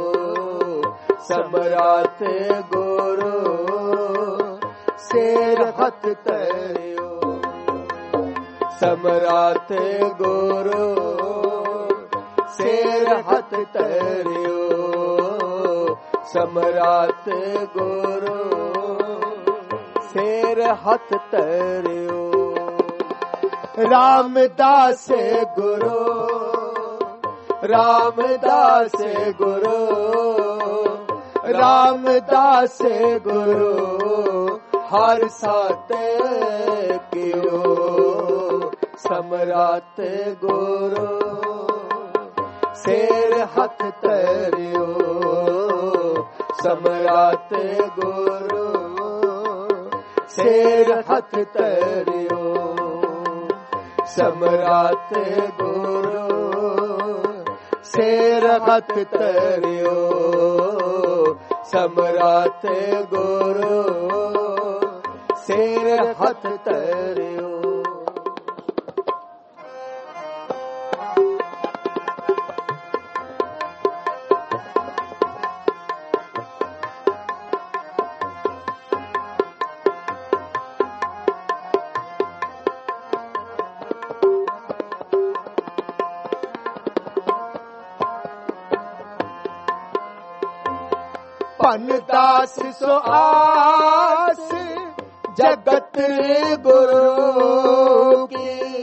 समराथ गुरु सिर हथ तरियो समराथ गुरु सिर हथ तरियो समराथ गुरु सिर हथ तरियो रामदास गुरु रामदास गुरु रामदास गुरु हर साथ कियो समराथ गुरु सिर हथ तरियो समराथ गुरु सिर हथ तरियो समराथ गुरु सिर हथ तरियो समराथ गुरु सिर हथ तरियो पनदास सो आस जगत गुरु की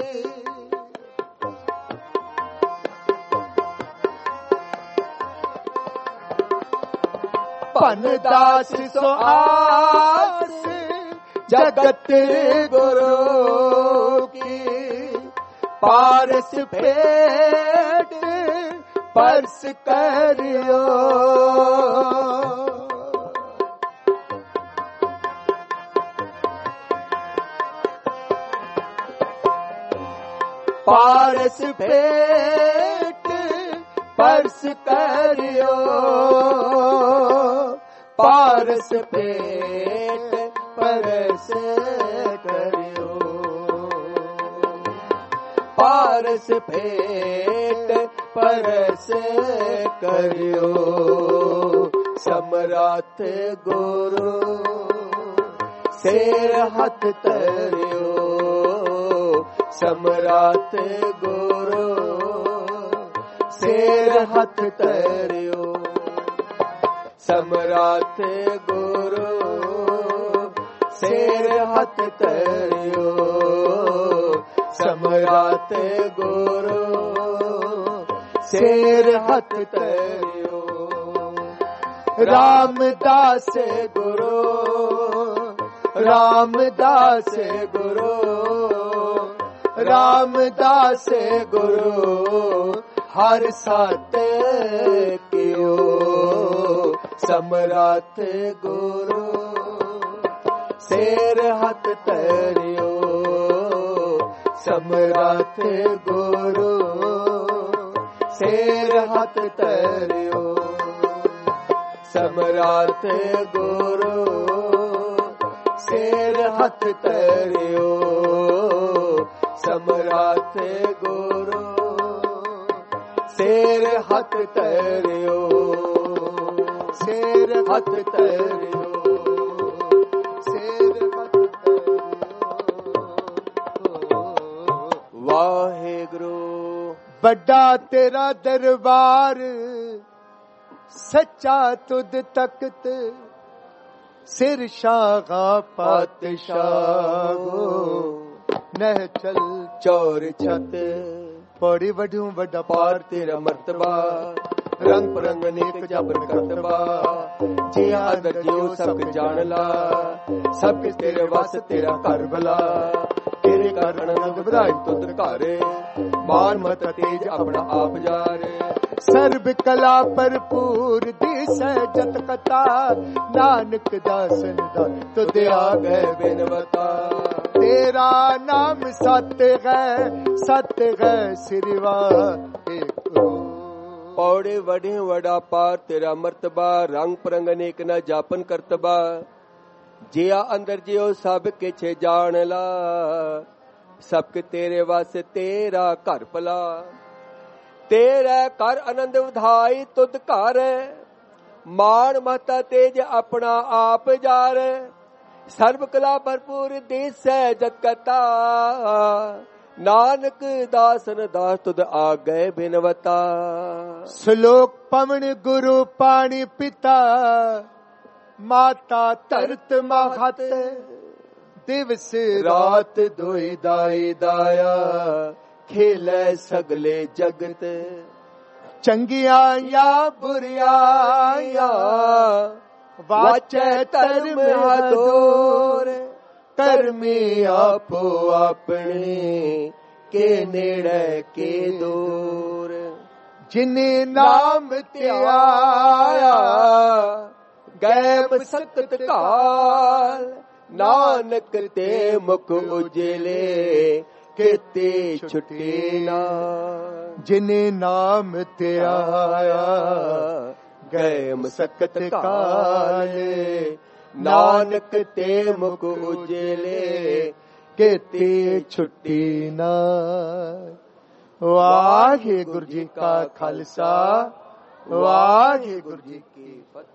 पनदास सो आस जगत गुरु की पारस भेंट परस करियो पारस भेंट परस करियो पारस भेंट परस करियो पारस भेंट परस करियो समराथ गुरु सिर हथ तरियो समराथ गुरु सिर हथ तरियो समराथ गुरु सिर हथ तरियो समराथ गुरु सिर हथ तरियो रामदास गुरु रामदास गुरु रामदास गुरु हर सत कियो समराथ गुरु सिर हथ तरियो समराथ गुरु सिर हथ तरियो समराथ गुरु सिर हथ तरियो समराथ गुरु सिर हथ तरियो सिर हथ तरियो सिर हथ तरियो वाहेगुरु बड़ा तेरा दरबार सच्चा तुद तख्त सिर शागा पातशाहो नह चल चौर छत पौड़ी वढूं वड्डा पार तेरा मर्तबा रंग परंग अनेक जबर करतबा जे आदर जियो सब जान ला सब किस तेरे वास तेरा घर भला तेरे घर आनंद ਵਧਾਈ ਤੁਧ ਘਾਰੇ मान मत तेज अपना आप जारे सर्ब कला भरपूर दिसै जत कथा नानक दासन दा तुद आ गए बिनवता तेरा नाम सत्य है सत्य है सिरवा एक पौड़े वढ़े वड़ा पार तेरा मर्तबा रंग परंग अनेक न जापन करतबा जिया अंदर जियो सब किछ जान ला सब के तेरे वास्ते तेरा घर भला तेरा कर आनंद ਵਧਾਈ तुद घर मान महता तेज अपना आप जार सर्व कला भरपूर दिसै जत कथा नानक दासन दास तुद आ गए बिनवता श्लोक पवन गुरु पाणी पिता माता तरत महत दिवस रात दोई दाई दाया खेले सगले जगत चंगिया या बुरिया वाचे धर्म हदोर कर्मी आपो अपने के नेड़े के दूर जिने नाम त्याया गैब सकत काल नानक ते मुख उजले किते छुटे ना जिने नाम ते आया गए मसकत काले नानक ते मुख उजले किते छुटी ना वाहिगुरु जी का खालसा वाहिगुरु जी की फतेह।